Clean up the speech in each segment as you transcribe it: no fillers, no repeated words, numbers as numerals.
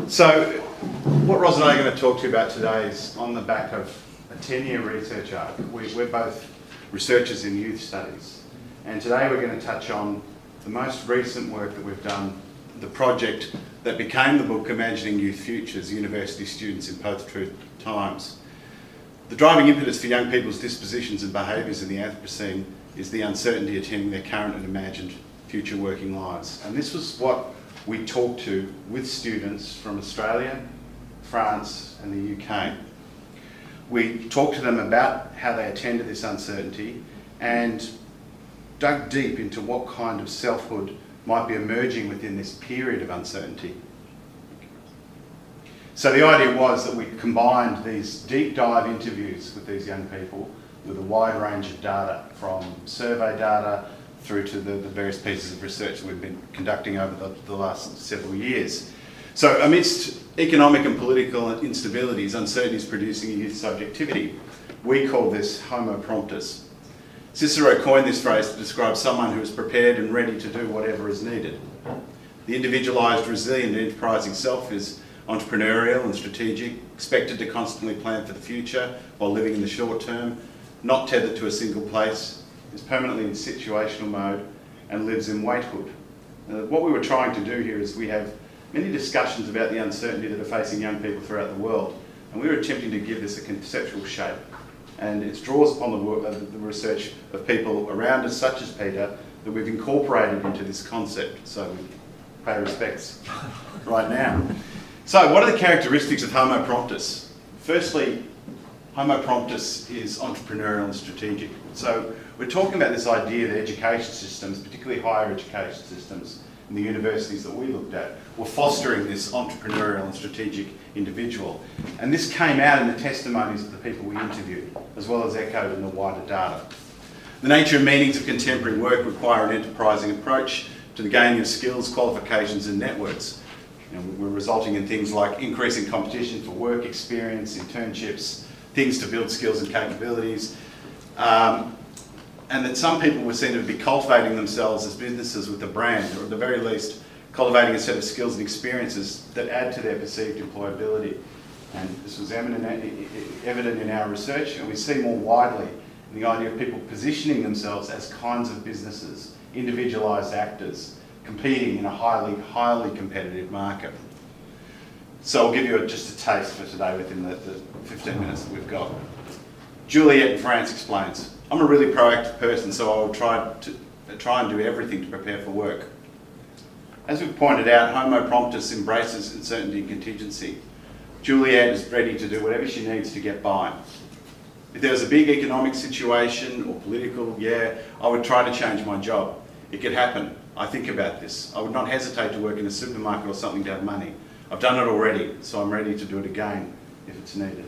So, what Ros and I are going to talk to you about today is on the back of a 10-year research arc. We're both researchers in youth studies, and today we're going to touch on the most recent work that we've done, the project that became the book Imagining Youth Futures, University Students in Post-Truth Times. The driving impetus for young people's dispositions and behaviours in the Anthropocene is the uncertainty attending their current and imagined future working lives. And this was what we talked to with students from Australia, France and the UK. We talked to them about how they attended this uncertainty and dug deep into what kind of selfhood might be emerging within this period of uncertainty. So the idea was that we combined these deep dive interviews with these young people with a wide range of data, from survey data through to the various pieces of research that we've been conducting over the last several years. So amidst economic and political instabilities, uncertainty is producing a youth subjectivity. We call this homo promptus. Cicero coined this phrase to describe someone who is prepared and ready to do whatever is needed. The individualised, resilient, enterprising self is entrepreneurial and strategic, expected to constantly plan for the future while living in the short term, not tethered to a single place, is permanently in situational mode and lives in waithood. What we were trying to do here is we have many discussions about the uncertainty that are facing young people throughout the world, and we were attempting to give this a conceptual shape. And it draws upon the research of people around us, such as Peter, that we've incorporated into this concept. So we pay respects right now. So what are the characteristics of homo promptus? Firstly, homo promptus is entrepreneurial and strategic. So we're talking about this idea that education systems, particularly higher education systems in the universities that we looked at, were fostering this entrepreneurial and strategic individual. And this came out in the testimonies of the people we interviewed, as well as echoed in the wider data. The nature and meanings of contemporary work require an enterprising approach to the gaining of skills, qualifications and networks. We're resulting in things like increasing competition for work experience, internships, things to build skills and capabilities, and that some people were seen to be cultivating themselves as businesses with a brand, or at the very least cultivating a set of skills and experiences that add to their perceived employability. And this was evident in our research, and we see more widely in the idea of people positioning themselves as kinds of businesses, individualised actors, competing in a highly competitive market. So I'll give you just a taste for today within the 15 minutes that we've got. Juliette in France explains, I'm a really proactive person, so I will try and do everything to prepare for work. As we've pointed out, homo promptus embraces uncertainty and contingency. Juliette is ready to do whatever she needs to get by. If there was a big economic situation or political, I would try to change my job. It could happen. I think about this. I would not hesitate to work in a supermarket or something to have money. I've done it already, so I'm ready to do it again if it's needed.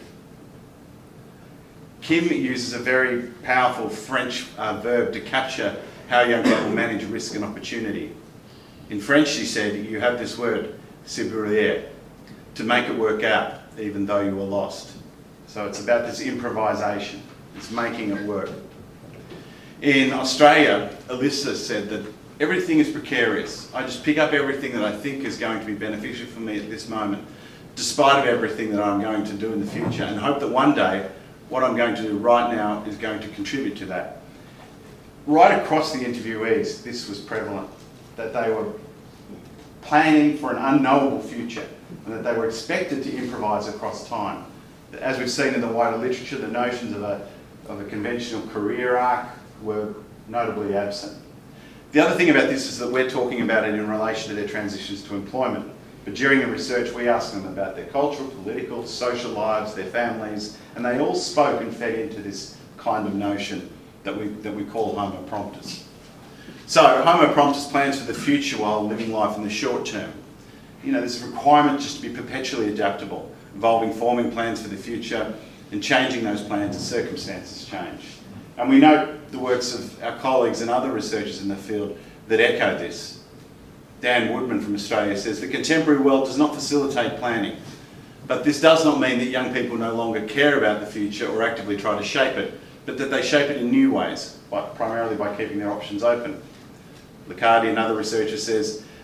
Kim uses a very powerful French verb to capture how young people manage risk and opportunity. In French, she said, you have this word, se brouiller, to make it work out, even though you are lost. So it's about this improvisation. It's making it work. In Australia, Alyssa said that everything is precarious. I just pick up everything that I think is going to be beneficial for me at this moment, despite of everything that I'm going to do in the future, and hope that one day what I'm going to do right now is going to contribute to that. Right across the interviewees, this was prevalent, that they were planning for an unknowable future and that they were expected to improvise across time. As we've seen in the wider literature, the notions of a conventional career arc were notably absent. The other thing about this is that we're talking about it in relation to their transitions to employment. But during the research, we asked them about their cultural, political, social lives, their families, and they all spoke and fed into this kind of notion that we call homo promptus. So, homo promptus plans for the future while living life in the short term. There's a requirement just to be perpetually adaptable, involving forming plans for the future and changing those plans as circumstances change. And we note the works of our colleagues and other researchers in the field that echo this. Dan Woodman from Australia says, the contemporary world does not facilitate planning, but this does not mean that young people no longer care about the future or actively try to shape it, but that they shape it in new ways, primarily by keeping their options open. Licardi, another researcher, says,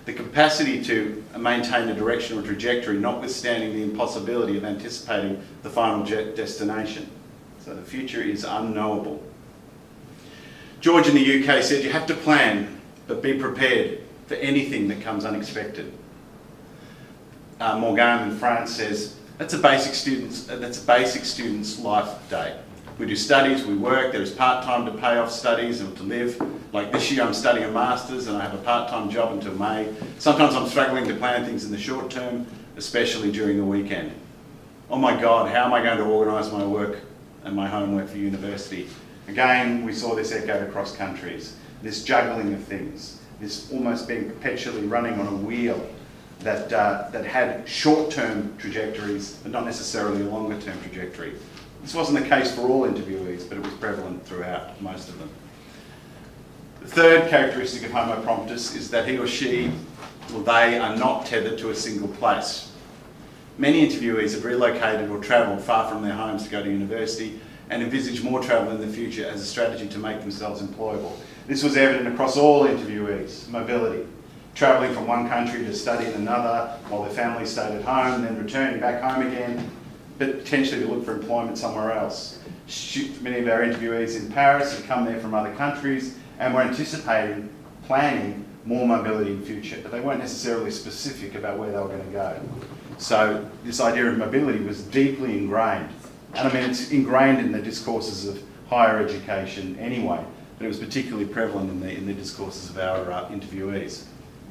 the capacity to maintain a direction or trajectory, notwithstanding the impossibility of anticipating the final destination. So the future is unknowable. George in the UK said, "You have to plan, but be prepared for anything that comes unexpected." Morgan in France says, that's a basic student's life day. We do studies, we work, there is part-time to pay off studies and to live. Like this year I'm studying a master's and I have a part-time job until May. Sometimes I'm struggling to plan things in the short term, especially during the weekend. Oh my God, how am I going to organise my work and my homework for university? Again, we saw this echoed across countries. This juggling of things, this almost being perpetually running on a wheel that had short-term trajectories, but not necessarily a longer-term trajectory. This wasn't the case for all interviewees, but it was prevalent throughout most of them. The third characteristic of Homo promptus is that he or she, or they, are not tethered to a single place. Many interviewees have relocated or travelled far from their homes to go to university and envisage more travel in the future as a strategy to make themselves employable. This was evident across all interviewees. Mobility, travelling from one country to study in another while their family stayed at home, then returning back home again, but potentially to look for employment somewhere else. Many of our interviewees in Paris had come there from other countries and were anticipating, planning more mobility in future, but they weren't necessarily specific about where they were going to go. So this idea of mobility was deeply ingrained. And I mean, it's ingrained in the discourses of higher education anyway, but it was particularly prevalent in the discourses of our interviewees.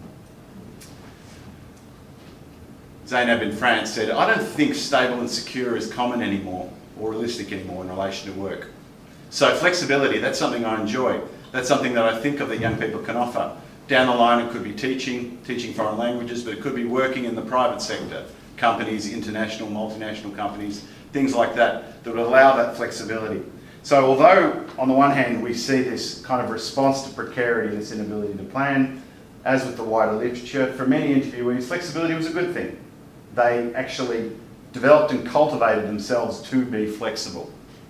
Zainab in France said, "I don't think stable and secure is common anymore or realistic anymore in relation to work. So flexibility, that's something I enjoy. That's something that I think of that young people can offer. Down the line it could be teaching foreign languages, but it could be working in the private sector, companies, international, multinational companies, things like that would allow that flexibility." So although on the one hand we see this kind of response to precarity and this inability to plan, as with the wider literature, for many interviewees flexibility was a good thing. They actually developed and cultivated themselves to be flexible.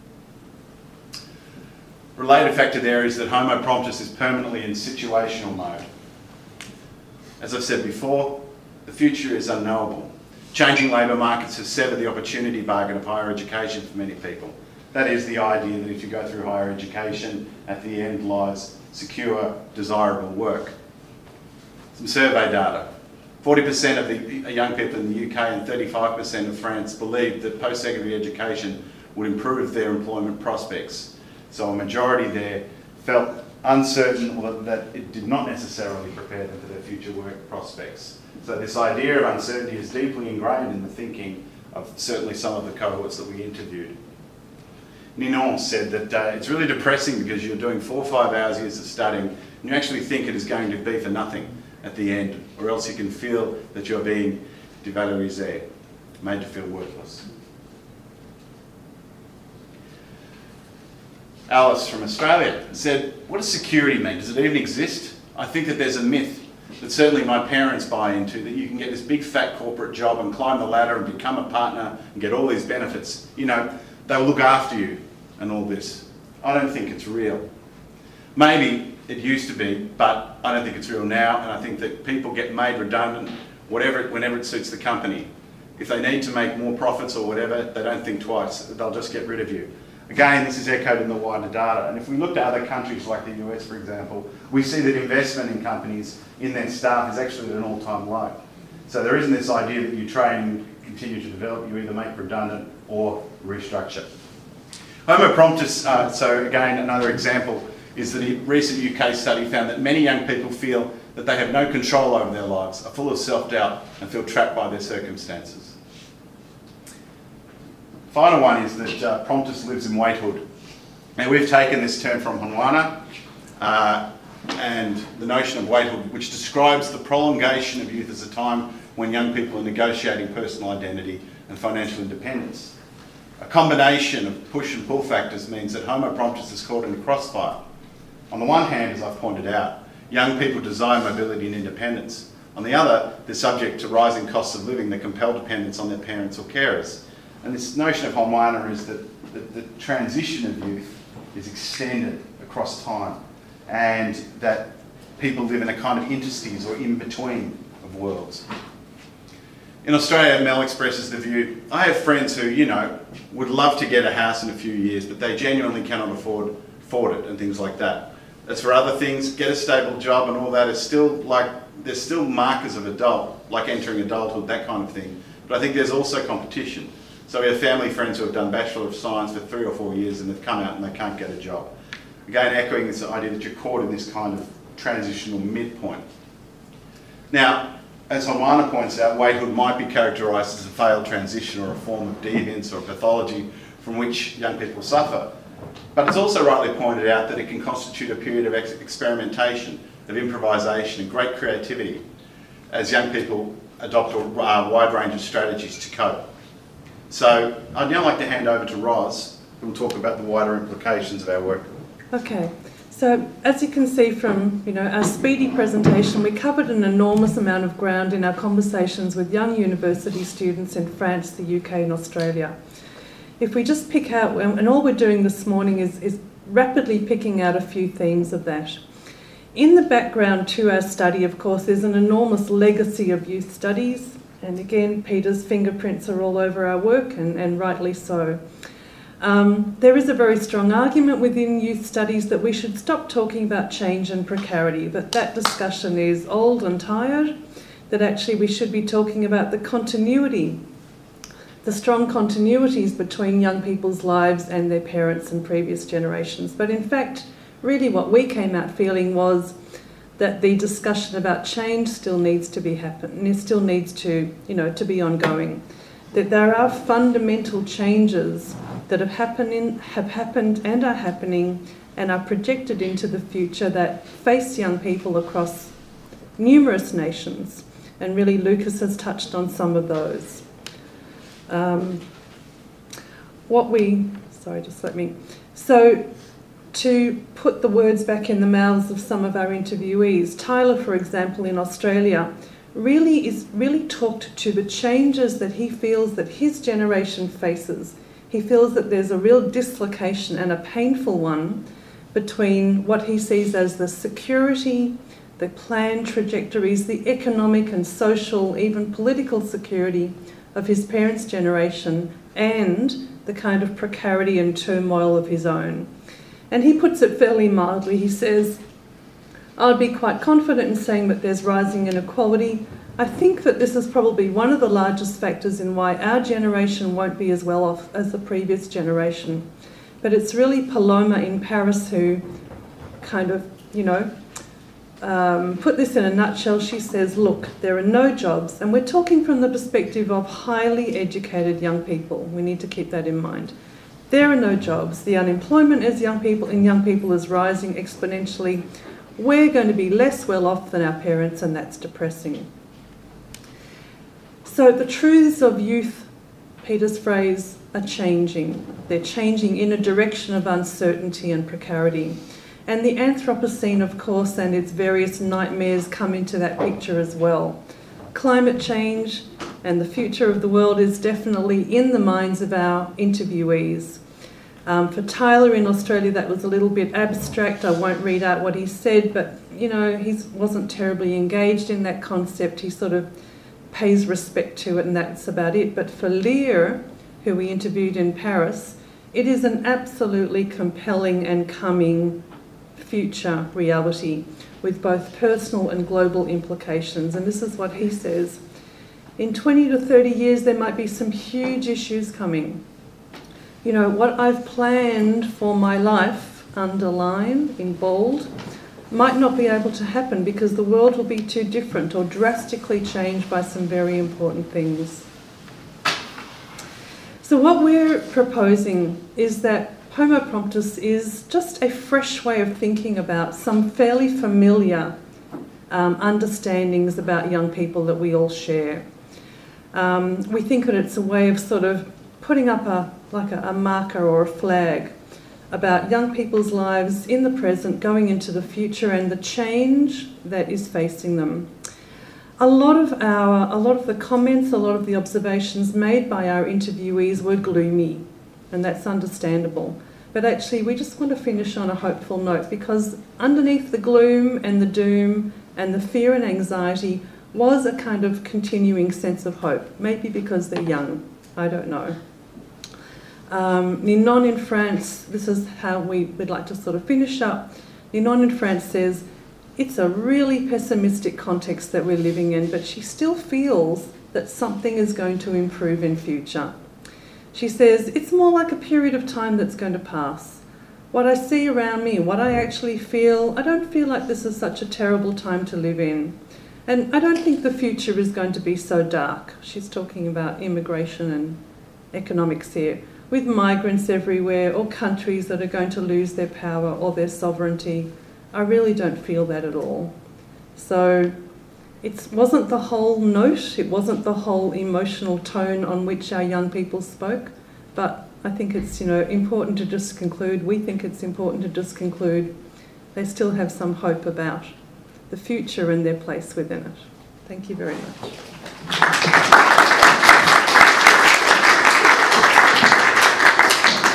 Related factor there is that Homo promptus is permanently in situational mode. As I've said before, the future is unknowable. Changing labour markets have severed the opportunity bargain of higher education for many people. That is the idea that if you go through higher education, at the end lies secure, desirable work. Some survey data. 40% of the young people in the UK and 35% of France believed that post-secondary education would improve their employment prospects. So a majority there felt uncertain or that it did not necessarily prepare them for their future work prospects. So this idea of uncertainty is deeply ingrained in the thinking of certainly some of the cohorts that we interviewed. Ninon said that it's really depressing because you're doing 4 or 5 hours years of studying and you actually think it is going to be for nothing at the end, or else you can feel that you're being dévalorisé, made to feel worthless. Alice from Australia said, "What does security mean? Does it even exist? I think that there's a myth that certainly my parents buy into, that you can get this big fat corporate job and climb the ladder and become a partner and get all these benefits. You know, they'll look after you and all this. I don't think it's real. Maybe it used to be, but I don't think it's real now, and I think that people get made redundant whenever it suits the company. If they need to make more profits or whatever, they don't think twice. They'll just get rid of you." Again, this is echoed in the wider data. And if we look at other countries like the US, for example, we see that investment in companies, in their staff, is actually at an all-time low. So there isn't this idea that you train and continue to develop, you either make redundant or restructure. Homo promptus, so again, another example, is that a recent UK study found that many young people feel that they have no control over their lives, are full of self-doubt and feel trapped by their circumstances. Final one is that promptus lives in waithood. Now we've taken this term from Honwana and the notion of waithood, which describes the prolongation of youth as a time when young people are negotiating personal identity and financial independence. A combination of push and pull factors means that Homo promptus is caught in a crossfire. On the one hand, as I've pointed out, young people desire mobility and independence. On the other, they're subject to rising costs of living that compel dependence on their parents or carers. And this notion of Honwana is that the transition of youth is extended across time, and that people live in a kind of interstices or in-between of worlds. In Australia, Mel expresses the view, I have friends who, would love to get a house in a few years, but they genuinely cannot afford it and things like that. As for other things, get a stable job and all that is still there's still markers of adult, like entering adulthood, that kind of thing. But I think there's also competition. So we have family friends who have done Bachelor of Science for 3 or 4 years and they've come out and they can't get a job. Again, echoing this idea that you're caught in this kind of transitional midpoint. Now, as Homana points out, waithood might be characterised as a failed transition or a form of deviance or pathology from which young people suffer. But it's also rightly pointed out that it can constitute a period of experimentation, of improvisation and great creativity as young people adopt a wide range of strategies to cope. So I'd now like to hand over to Ros, who will talk about the wider implications of our work. Okay. So as you can see from our speedy presentation, we covered an enormous amount of ground in our conversations with young university students in France, the UK and Australia. If we just pick out, and all we're doing this morning is rapidly picking out a few themes of that. In the background to our study, of course, there's an enormous legacy of youth studies, and again, Peter's fingerprints are all over our work, and rightly so. There is a very strong argument within youth studies that we should stop talking about change and precarity, that discussion is old and tired, that actually we should be talking about the continuity, the strong continuities between young people's lives and their parents and previous generations. But in fact, really what we came out feeling was that the discussion about change still needs to be happen. It still needs to, to be ongoing. That there are fundamental changes that have happened and are happening and are projected into the future that face young people across numerous nations. And really Lucas has touched on some of those. So to put the words back in the mouths of some of our interviewees, Tyler, for example, in Australia, really talked to the changes that he feels that his generation faces. He feels that there's a real dislocation, and a painful one, between what he sees as the security, the planned trajectories, the economic and social, even political security of his parents' generation, and the kind of precarity and turmoil of his own. And he puts it fairly mildly. He says, I'd be quite confident in saying that there's rising inequality. I think that this is probably one of the largest factors in why our generation won't be as well off as the previous generation. But it's really Paloma in Paris who kind of, put this in a nutshell. She says, look, there are no jobs, and we're talking from the perspective of highly educated young people. We need to keep that in mind. There are no jobs. The unemployment in young people is rising exponentially. We're going to be less well off than our parents, and that's depressing. So the truths of youth, Peter's phrase, are changing. They're changing in a direction of uncertainty and precarity. And the Anthropocene, of course, and its various nightmares come into that picture as well. Climate change and the future of the world is definitely in the minds of our interviewees. For Tyler in Australia, that was a little bit abstract. I won't read out what he said, but, he wasn't terribly engaged in that concept. He sort of pays respect to it, and that's about it. But for Lear, who we interviewed in Paris, it is an absolutely compelling and coming future reality with both personal and global implications. And this is what he says. In 20 to 30 years, there might be some huge issues coming. What I've planned for my life, underline in bold, might not be able to happen because the world will be too different or drastically changed by some very important things. So what we're proposing is that Homo Promptus is just a fresh way of thinking about some fairly familiar understandings about young people that we all share. We think that it's a way of sort of putting up a marker or a flag about young people's lives in the present, going into the future, and the change that is facing them. A lot of the comments, a lot of the observations made by our interviewees were gloomy, and that's understandable. But actually, we just want to finish on a hopeful note, because underneath the gloom and the doom and the fear and anxiety was a kind of continuing sense of hope. Maybe because they're young, I don't know. Ninon in France, this is how we would like to sort of finish up. Ninon in France says, it's a really pessimistic context that we're living in, but she still feels that something is going to improve in future. She says, it's more like a period of time that's going to pass. What I see around me, what I actually feel, I don't feel like this is such a terrible time to live in. And I don't think the future is going to be so dark. She's talking about immigration and economics here, with migrants everywhere, or countries that are going to lose their power or their sovereignty. I really don't feel that at all. So it wasn't the whole note, it wasn't the whole emotional tone on which our young people spoke, but I think it's, important to just conclude, we think it's important to just conclude, they still have some hope about the future and their place within it. Thank you very much.